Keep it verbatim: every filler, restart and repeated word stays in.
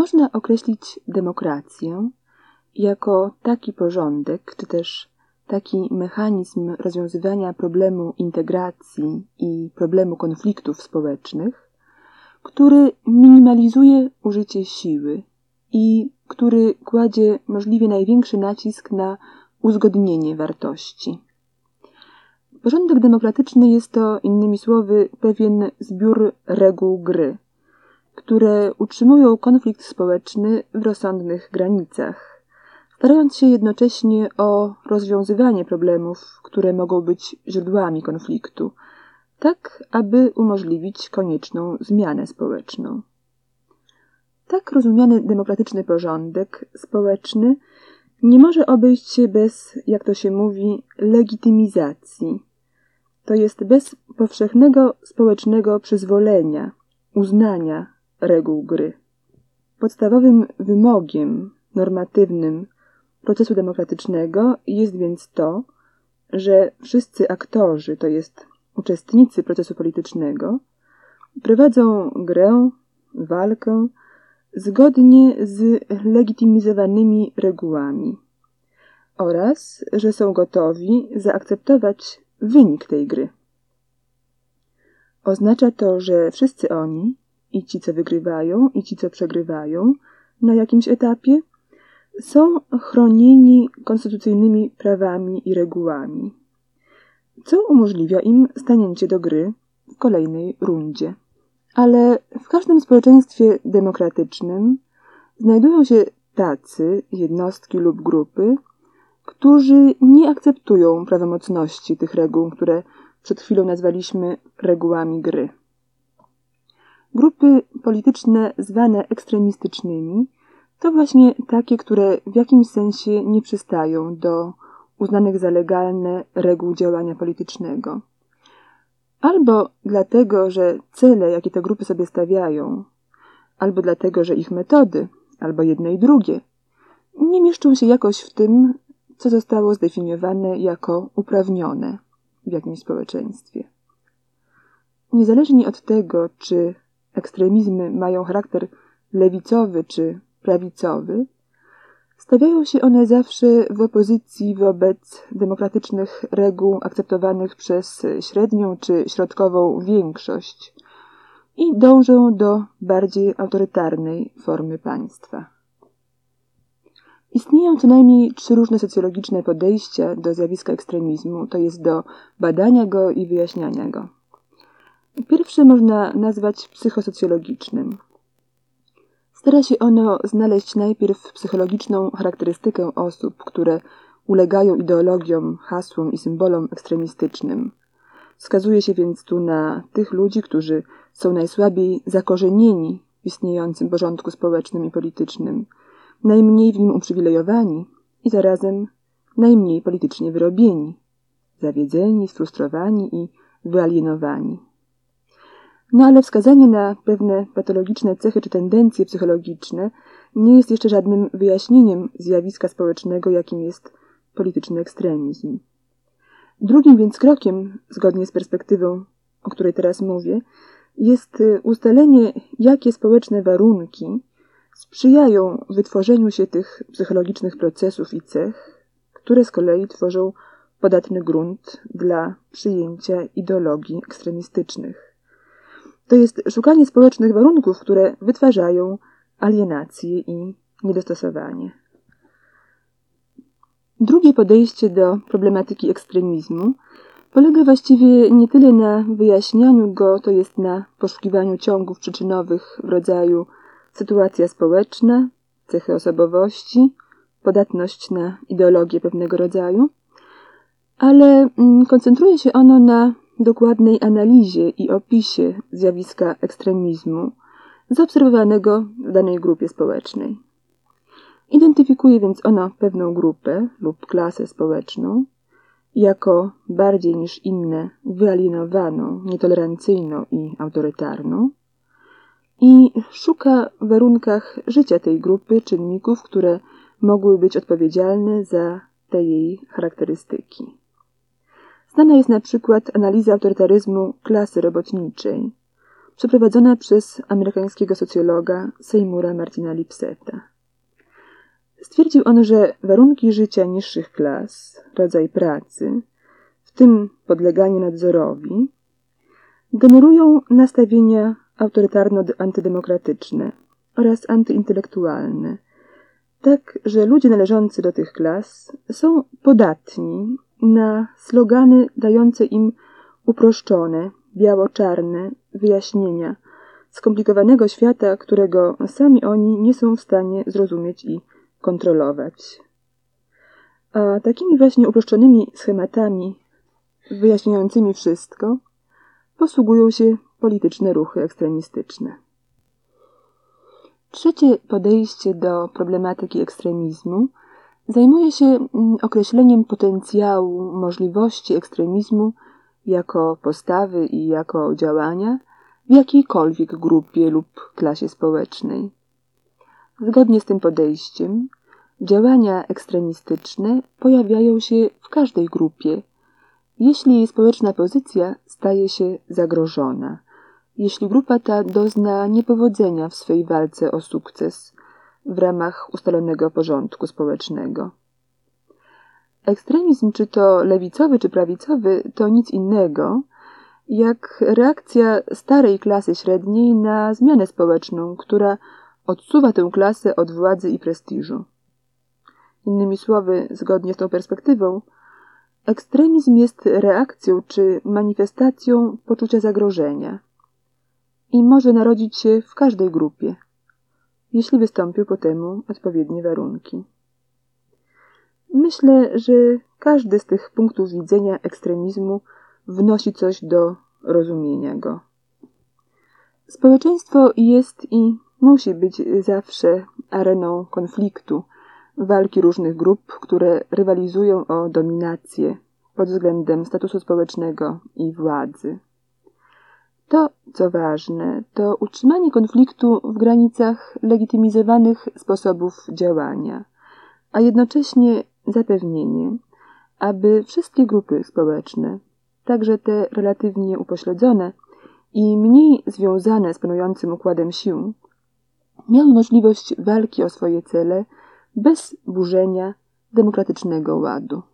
Można określić demokrację jako taki porządek, czy też taki mechanizm rozwiązywania problemu integracji i problemu konfliktów społecznych, który minimalizuje użycie siły i który kładzie możliwie największy nacisk na uzgodnienie wartości. Porządek demokratyczny jest to, innymi słowy, pewien zbiór reguł gry, które utrzymują konflikt społeczny w rozsądnych granicach, starając się jednocześnie o rozwiązywanie problemów, które mogą być źródłami konfliktu, tak aby umożliwić konieczną zmianę społeczną. Tak rozumiany demokratyczny porządek społeczny nie może obejść się bez, jak to się mówi, legitymizacji, to jest bez powszechnego społecznego przyzwolenia, uznania reguł gry. Podstawowym wymogiem normatywnym procesu demokratycznego jest więc to, że wszyscy aktorzy, to jest uczestnicy procesu politycznego, prowadzą grę, walkę zgodnie z legitymizowanymi regułami oraz, że są gotowi zaakceptować wynik tej gry. Oznacza to, że wszyscy oni, i ci, co wygrywają, i ci, co przegrywają na jakimś etapie, są chronieni konstytucyjnymi prawami i regułami, co umożliwia im stanięcie do gry w kolejnej rundzie. Ale w każdym społeczeństwie demokratycznym znajdują się tacy jednostki lub grupy, którzy nie akceptują prawomocności tych reguł, które przed chwilą nazwaliśmy regułami gry. Grupy polityczne zwane ekstremistycznymi to właśnie takie, które w jakimś sensie nie przystają do uznanych za legalne reguł działania politycznego. Albo dlatego, że cele, jakie te grupy sobie stawiają, albo dlatego, że ich metody, albo jedno i drugie, nie mieszczą się jakoś w tym, co zostało zdefiniowane jako uprawnione w jakimś społeczeństwie. Niezależnie od tego, czy ekstremizmy mają charakter lewicowy czy prawicowy, stawiają się one zawsze w opozycji wobec demokratycznych reguł akceptowanych przez średnią czy środkową większość i dążą do bardziej autorytarnej formy państwa. Istnieją co najmniej trzy różne socjologiczne podejścia do zjawiska ekstremizmu, to jest do badania go i wyjaśniania go. Pierwsze można nazwać psychosocjologicznym. Stara się ono znaleźć najpierw psychologiczną charakterystykę osób, które ulegają ideologiom, hasłom i symbolom ekstremistycznym. Wskazuje się więc tu na tych ludzi, którzy są najsłabiej zakorzenieni w istniejącym porządku społecznym i politycznym, najmniej w nim uprzywilejowani i zarazem najmniej politycznie wyrobieni, zawiedzeni, sfrustrowani i wyalienowani. No ale wskazanie na pewne patologiczne cechy czy tendencje psychologiczne nie jest jeszcze żadnym wyjaśnieniem zjawiska społecznego, jakim jest polityczny ekstremizm. Drugim więc krokiem, zgodnie z perspektywą, o której teraz mówię, jest ustalenie, jakie społeczne warunki sprzyjają wytworzeniu się tych psychologicznych procesów i cech, które z kolei tworzą podatny grunt dla przyjęcia ideologii ekstremistycznych. To jest szukanie społecznych warunków, które wytwarzają alienację i niedostosowanie. Drugie podejście do problematyki ekstremizmu polega właściwie nie tyle na wyjaśnianiu go, to jest na poszukiwaniu ciągów przyczynowych w rodzaju sytuacja społeczna, cechy osobowości, podatność na ideologię pewnego rodzaju, ale koncentruje się ono na dokładnej analizie i opisie zjawiska ekstremizmu zaobserwowanego w danej grupie społecznej. Identyfikuje więc ono pewną grupę lub klasę społeczną jako bardziej niż inne wyalienowaną, nietolerancyjną i autorytarną i szuka w warunkach życia tej grupy czynników, które mogły być odpowiedzialne za te jej charakterystyki. Znana jest na przykład analiza autorytaryzmu klasy robotniczej, przeprowadzona przez amerykańskiego socjologa Seymoura Martina Lipseta. Stwierdził on, że warunki życia niższych klas, rodzaj pracy, w tym podleganie nadzorowi, generują nastawienia autorytarno-antydemokratyczne oraz antyintelektualne, tak, że ludzie należący do tych klas są podatni na slogany dające im uproszczone, biało-czarne wyjaśnienia skomplikowanego świata, którego sami oni nie są w stanie zrozumieć i kontrolować. A takimi właśnie uproszczonymi schematami wyjaśniającymi wszystko posługują się polityczne ruchy ekstremistyczne. Trzecie podejście do problematyki ekstremizmu zajmuje się określeniem potencjału możliwości ekstremizmu jako postawy i jako działania w jakiejkolwiek grupie lub klasie społecznej. Zgodnie z tym podejściem, działania ekstremistyczne pojawiają się w każdej grupie, jeśli jej społeczna pozycja staje się zagrożona, jeśli grupa ta dozna niepowodzenia w swej walce o sukces w ramach ustalonego porządku społecznego. Ekstremizm, czy to lewicowy, czy prawicowy, to nic innego, jak reakcja starej klasy średniej na zmianę społeczną, która odsuwa tę klasę od władzy i prestiżu. Innymi słowy, zgodnie z tą perspektywą, ekstremizm jest reakcją czy manifestacją poczucia zagrożenia i może narodzić się w każdej grupie, jeśli wystąpią po temu odpowiednie warunki. Myślę, że każdy z tych punktów widzenia ekstremizmu wnosi coś do rozumienia go. Społeczeństwo jest i musi być zawsze areną konfliktu, walki różnych grup, które rywalizują o dominację pod względem statusu społecznego i władzy. To, co ważne, to utrzymanie konfliktu w granicach legitymizowanych sposobów działania, a jednocześnie zapewnienie, aby wszystkie grupy społeczne, także te relatywnie upośledzone i mniej związane z panującym układem sił, miały możliwość walki o swoje cele bez burzenia demokratycznego ładu.